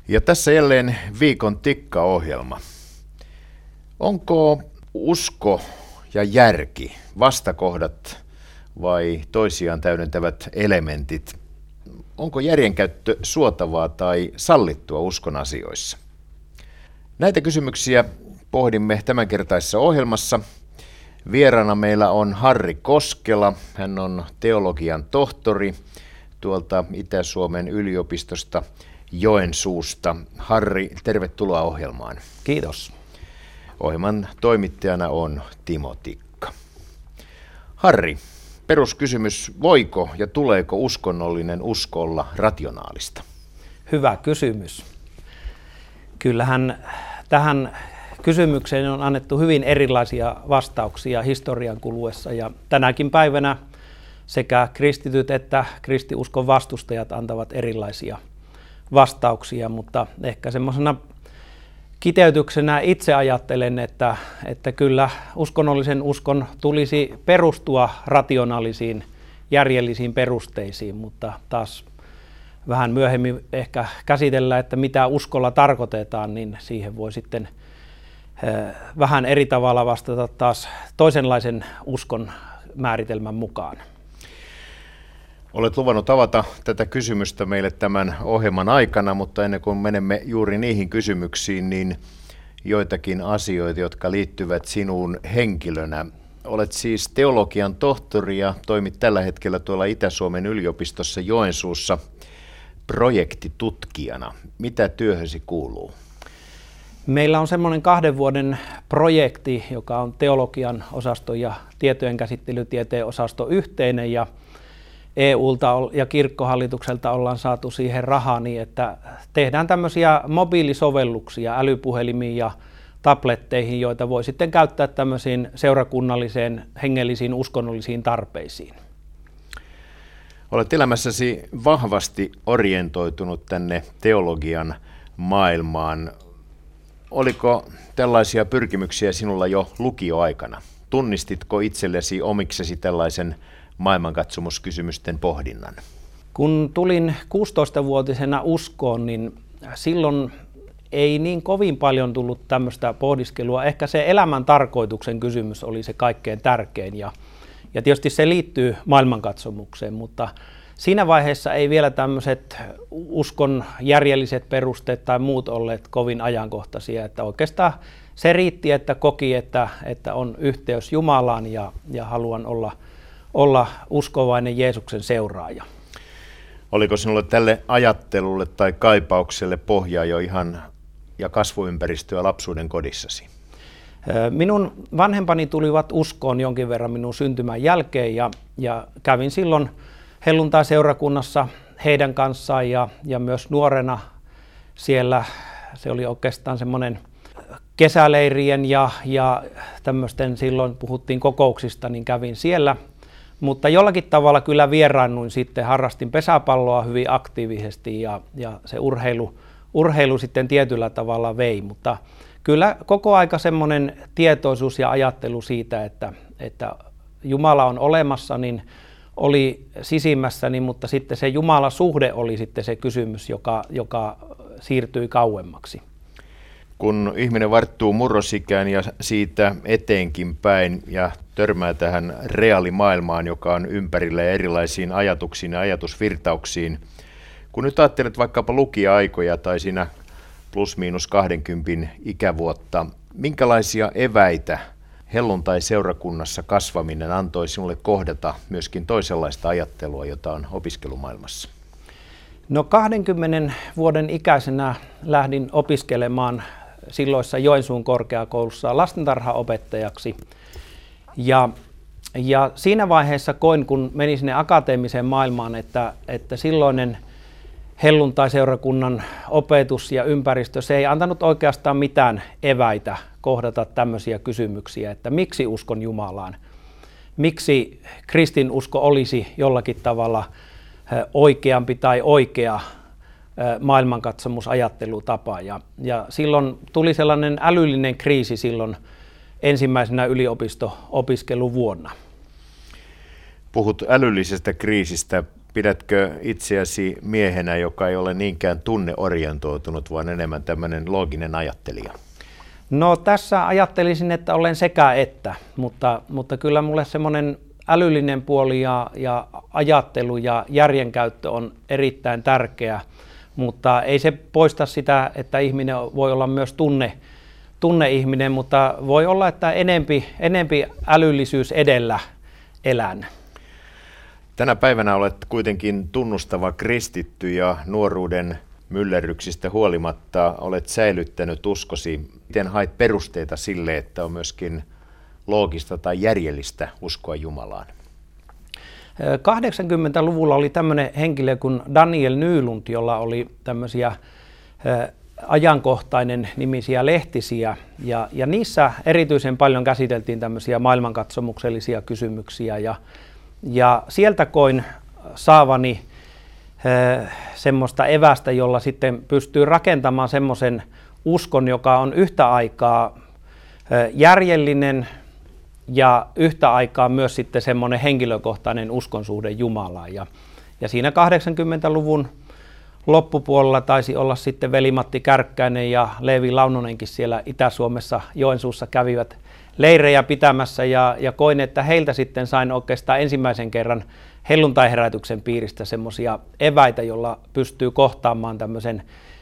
Ja tässä jälleen viikon tikkaohjelma. Onko usko ja järki vastakohdat vai toisiaan täydentävät elementit? Onko järjenkäyttö suotavaa tai sallittua uskon asioissa? Näitä kysymyksiä pohdimme tämänkertaisessa ohjelmassa. Vieraana meillä on Harri Koskela. Hän on teologian tohtori tuolta Itä-Suomen yliopistosta Joensuusta. Harri, tervetuloa ohjelmaan. Kiitos. Ohjelman toimittajana on Timo Tikka. Harri, peruskysymys, voiko ja tuleeko uskonnollinen usko olla rationaalista? Hyvä kysymys. Kyllähän tähän kysymykseen on annettu hyvin erilaisia vastauksia historian kuluessa ja tänäkin päivänä sekä kristityt että kristiuskon vastustajat antavat erilaisia vastauksia, mutta ehkä semmoisena kiteytyksenä itse ajattelen, että kyllä uskonnollisen uskon tulisi perustua rationaalisiin, järjellisiin perusteisiin, mutta taas vähän myöhemmin ehkä käsitellään, että mitä uskolla tarkoitetaan, niin siihen voi sitten vähän eri tavalla vastata taas toisenlaisen uskon määritelmän mukaan. Olet luvannut avata tätä kysymystä meille tämän ohjelman aikana, mutta ennen kuin menemme juuri niihin kysymyksiin, niin joitakin asioita, jotka liittyvät sinuun henkilönä. Olet siis teologian tohtori ja toimit tällä hetkellä tuolla Itä-Suomen yliopistossa Joensuussa projektitutkijana. Mitä työhösi kuuluu? Meillä on semmoinen 2 vuoden projekti, joka on teologian osasto ja tietojenkäsittelytieteen osasto yhteinen ja EUlta ja kirkkohallitukselta ollaan saatu siihen rahaa niin, että tehdään tämmöisiä mobiilisovelluksia älypuhelimiin ja tabletteihin, joita voi sitten käyttää tämmöisiin seurakunnalliseen, hengellisiin, uskonnollisiin tarpeisiin. Olet elämässäsi vahvasti orientoitunut tänne teologian maailmaan. Oliko tällaisia pyrkimyksiä sinulla jo lukioaikana? Tunnistitko itsellesi omiksesi tällaisen maailmankatsomuskysymysten pohdinnan? Kun tulin 16-vuotisena uskoon, niin silloin ei niin kovin paljon tullut tämmöistä pohdiskelua. Ehkä se elämän tarkoituksen kysymys oli se kaikkein tärkein ja tietysti se liittyy maailmankatsomukseen, mutta siinä vaiheessa ei vielä tämmöiset uskon järjelliset perusteet tai muut olleet kovin ajankohtaisia, että oikeastaan se riitti, että koki, että on yhteys Jumalaan ja haluan olla uskovainen Jeesuksen seuraaja. Oliko sinulle tälle ajattelulle tai kaipaukselle pohjaa jo ihan ja kasvuympäristöä lapsuuden kodissasi? Minun vanhempani tulivat uskoon jonkin verran minun syntymän jälkeen ja kävin silloin helluntai-seurakunnassa heidän kanssaan ja myös nuorena siellä. Se oli oikeastaan semmoinen kesäleirien ja tämmöisten, silloin puhuttiin kokouksista, niin kävin siellä. Mutta jollakin tavalla kyllä vieraannuin sitten, harrastin pesäpalloa hyvin aktiivisesti ja se urheilu sitten tietyllä tavalla vei. Mutta kyllä koko aika semmoinen tietoisuus ja ajattelu siitä, että Jumala on olemassa, niin oli sisimmässäni, mutta sitten se Jumala-suhde oli sitten se kysymys, joka siirtyi kauemmaksi. Kun ihminen varttuu murrosikään ja siitä eteenkin päin ja törmää tähän reaalimaailmaan, joka on ympärillä ja erilaisiin ajatuksiin ja ajatusvirtauksiin, kun nyt ajattelet vaikkapa lukija-aikoja tai siinä plus-miinus 20 ikävuotta, minkälaisia eväitä helluntai-seurakunnassa kasvaminen antoi sinulle kohdata myöskin toisenlaista ajattelua, jota on opiskelumaailmassa? No 20 vuoden ikäisenä lähdin opiskelemaan silloissa Joensuun korkeakoulussa lastentarhaopettajaksi. Ja siinä vaiheessa koin, kun menin sinne akateemiseen maailmaan, että silloinen helluntai-seurakunnan opetus ja ympäristö, se ei antanut oikeastaan mitään eväitä kohdata tämmöisiä kysymyksiä, että miksi uskon Jumalaan, miksi kristinusko olisi jollakin tavalla oikeampi tai oikea maailmankatsomusajattelutapa. Ja silloin tuli sellainen älyllinen kriisi silloin ensimmäisenä yliopisto-opiskeluvuonna. Puhut älyllisestä kriisistä. Pidätkö itseäsi miehenä, joka ei ole niinkään tunneorientoitunut, vaan enemmän tämmöinen looginen ajattelija? No tässä ajattelisin, että olen sekä että, mutta kyllä mulle semmoinen älyllinen puoli ja ajattelu ja järjenkäyttö on erittäin tärkeä, mutta ei se poista sitä, että ihminen voi olla myös tunneihminen, mutta voi olla, että enempi älyllisyys edellä elän. Tänä päivänä olet kuitenkin tunnustava kristitty ja nuoruuden myllerryksistä huolimatta olet säilyttänyt uskosi. Miten hait perusteita sille, että on myöskin loogista tai järjellistä uskoa Jumalaan? 80-luvulla oli tämmöinen henkilö kuin Daniel Nylund, jolla oli tämmöisiä ajankohtainen nimisiä lehtisiä ja niissä erityisen paljon käsiteltiin tämmöisiä maailmankatsomuksellisia kysymyksiä ja sieltä koin saavani semmoista evästä, jolla sitten pystyy rakentamaan semmoisen uskon, joka on yhtä aikaa järjellinen ja yhtä aikaa myös sitten semmoinen henkilökohtainen uskonsuhde Jumalaan. Ja siinä 80-luvun loppupuolella taisi olla sitten veli-Matti Kärkkäinen ja Leevi Launonenkin siellä Itä-Suomessa Joensuussa kävivät leirejä pitämässä ja koin, että heiltä sitten sain oikeastaan ensimmäisen kerran helluntaiherätyksen piiristä semmoisia eväitä, jolla pystyy kohtaamaan tämmöisen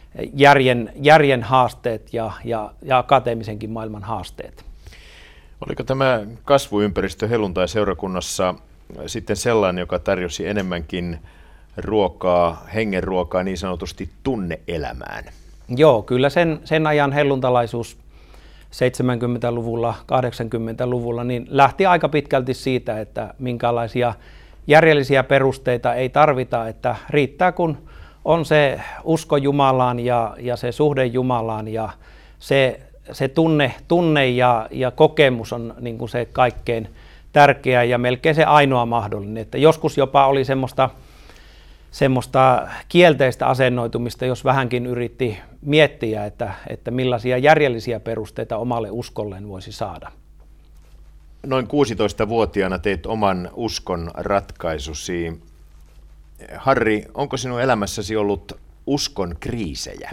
järjen haasteet ja akateemisenkin maailman haasteet. Oliko tämä kasvuympäristö helluntaiseurakunnassa sitten sellainen, joka tarjosi enemmänkin ruokaa, hengenruokaa niin sanotusti tunneelämään? Joo, kyllä sen ajan helluntalaisuus 70-luvulla, 80-luvulla niin lähti aika pitkälti siitä, että minkälaisia järjellisiä perusteita ei tarvita, että riittää kun on se usko Jumalaan ja se suhde Jumalaan ja se tunne ja kokemus on niin kuin se kaikkein tärkeä ja melkein se ainoa mahdollinen. Että joskus jopa oli semmoista kielteistä asennoitumista, jos vähänkin yritti miettiä, että millaisia järjellisiä perusteita omalle uskolleen voisi saada. Noin 16-vuotiaana teit oman uskon ratkaisusi. Harri, onko sinun elämässäsi ollut uskon kriisejä?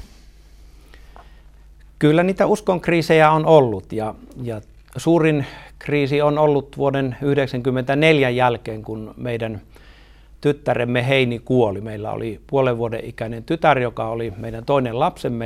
Kyllä niitä uskon kriisejä on ollut ja suurin kriisi on ollut vuoden 1994 jälkeen, kun meidän tyttäremme Heini kuoli. Meillä oli 5 vuoden ikäinen tytär, joka oli meidän toinen lapsemme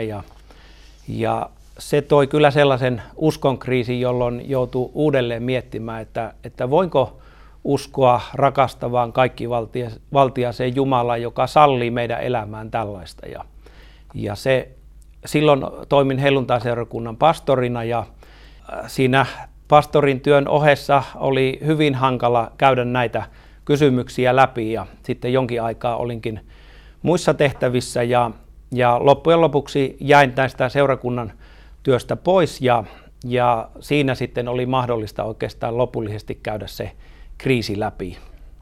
ja se toi kyllä sellaisen uskon kriisin, jolloin joutui uudelleen miettimään, että voinko uskoa rakastavaan kaikkivaltiaseen Jumalaan, joka sallii meidän elämään tällaista. Ja silloin toimin helluntaiseurakunnan pastorina ja siinä pastorin työn ohessa oli hyvin hankala käydä näitä kysymyksiä läpi ja sitten jonkin aikaa olinkin muissa tehtävissä ja loppujen lopuksi jäin tästä seurakunnan työstä pois ja siinä sitten oli mahdollista oikeastaan lopullisesti käydä se kriisi läpi.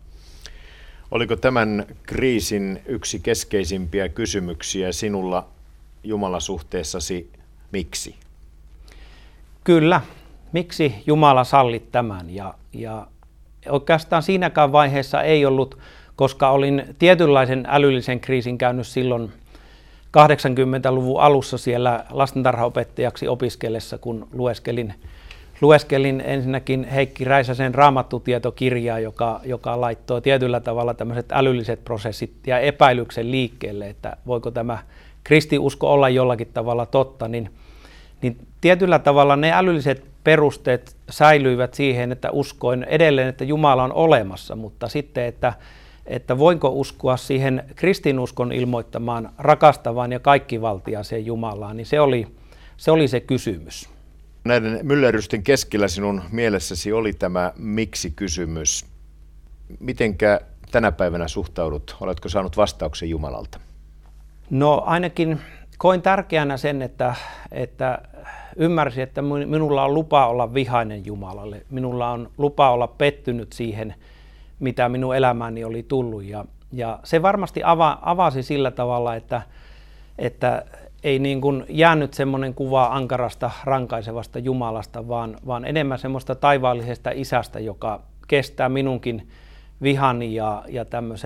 Oliko tämän kriisin yksi keskeisimpiä kysymyksiä sinulla Jumalasuhteessasi miksi? Kyllä, miksi Jumala sallit tämän ja oikeastaan siinäkään vaiheessa ei ollut, koska olin tietynlaisen älyllisen kriisin käynyt silloin 80-luvun alussa siellä lastentarhaopettajaksi opiskellessa, kun lueskelin ensinnäkin Heikki Räisäsen raamattutietokirjaa, joka laittoi tietyllä tavalla tämmöiset älylliset prosessit ja epäilyksen liikkeelle, että voiko tämä kristiusko olla jollakin tavalla totta, niin tietyllä tavalla ne älylliset perusteet säilyivät siihen, että uskoin edelleen, että Jumala on olemassa, mutta sitten, että voinko uskoa siihen kristinuskon ilmoittamaan rakastavaan ja kaikkivaltiaaseen Jumalaan, niin se oli se kysymys. Näiden myllerrysten keskellä sinun mielessäsi oli tämä miksi-kysymys. Mitenkä tänä päivänä suhtaudut? Oletko saanut vastauksen Jumalalta? No ainakin koin tärkeänä sen, että ymmärsin, että minulla on lupa olla vihainen Jumalalle. Minulla on lupa olla pettynyt siihen, mitä minun elämääni oli tullut. Ja se varmasti avasi sillä tavalla, että ei niin kuin jäänyt semmoinen kuva ankarasta, rankaisevasta Jumalasta, vaan enemmän semmoista taivaallisesta isästä, joka kestää minunkin vihani ja tämmöiset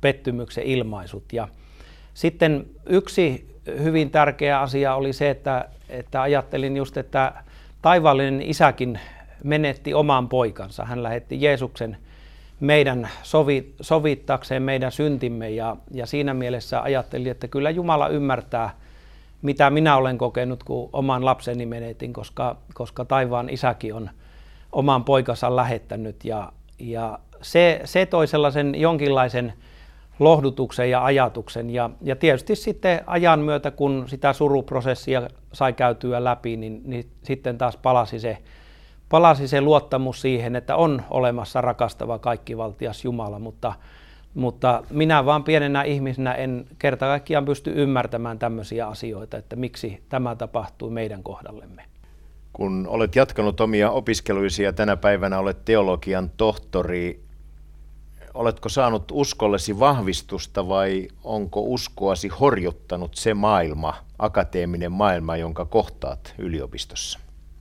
pettymyksen ilmaisut. Ja sitten yksi hyvin tärkeä asia oli se, että ajattelin just, että taivaallinen isäkin menetti oman poikansa. Hän lähetti Jeesuksen meidän sovittaakseen meidän syntimme ja siinä mielessä ajattelin, että kyllä Jumala ymmärtää, mitä minä olen kokenut, kun oman lapseni menetin, koska taivaan isäkin on oman poikansa lähettänyt ja se toi sellaisen jonkinlaisen lohdutuksen ja ajatuksen ja tietysti sitten ajan myötä, kun sitä suruprosessia sai käytyä läpi, niin sitten taas palasi se luottamus siihen, että on olemassa rakastava kaikkivaltias Jumala, mutta minä vaan pienenä ihmisenä en kerta kaikkiaan pysty ymmärtämään tämmöisiä asioita, että miksi tämä tapahtui meidän kohdallemme. Kun olet jatkanut omia opiskeluisi ja tänä päivänä olet teologian tohtori, oletko saanut uskollesi vahvistusta vai onko uskoasi horjuttanut se maailma, akateeminen maailma, jonka kohtaat yliopistossa?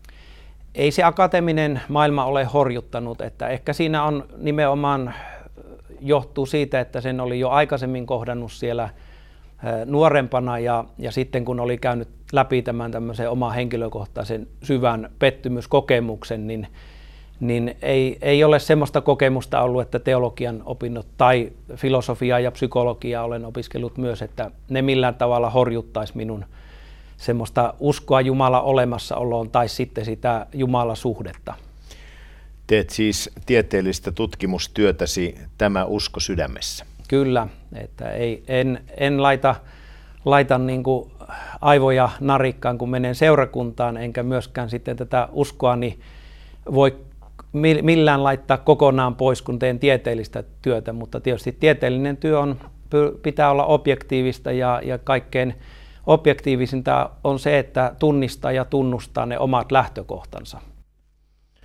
Ei se akateeminen maailma ole horjuttanut, että ehkä siinä on nimenomaan johtuu siitä, että sen oli jo aikaisemmin kohdannut siellä nuorempana ja sitten kun oli käynyt läpi tämän tämmöisen oman henkilökohtaisen syvän pettymyskokemuksen, niin ei ole semmoista kokemusta ollut, että teologian opinnot tai filosofiaa ja psykologiaa olen opiskellut myös, että ne millään tavalla horjuttaisi minun semmoista uskoa Jumalan olemassaoloon tai sitten sitä Jumala-suhdetta. Teet siis tieteellistä tutkimustyötäsi tämä usko sydämessä. Kyllä, että en laita niin kuin aivoja narikkaan, kun menen seurakuntaan, enkä myöskään sitten tätä uskoani voi millään laittaa kokonaan pois, kun teen tieteellistä työtä, mutta tietysti tieteellinen työ pitää olla objektiivista ja kaikkein objektiivisinta on se, että tunnistaa ja tunnustaa ne omat lähtökohtansa.